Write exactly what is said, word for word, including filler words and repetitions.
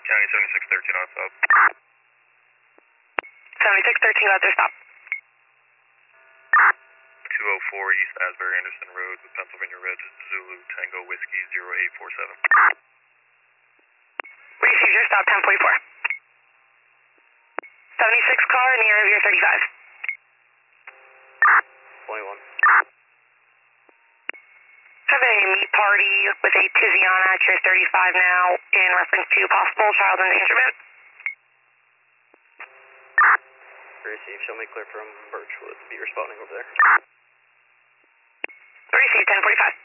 County seventy-six thirteen on stop. seventy-six thirteen, got their stop. two oh four East Asbury Anderson Road with Pennsylvania Red Zulu Tango Whiskey zero eight four seven. Received your stop, ten forty-four. seventy-six car near of your thirty-five. twenty-one. Have a meat party with a Tiziana at your thirty-five now in reference to possible child endangerment. Receive, show me clear from Birchwood. Be responding over there. Receive ten forty-five.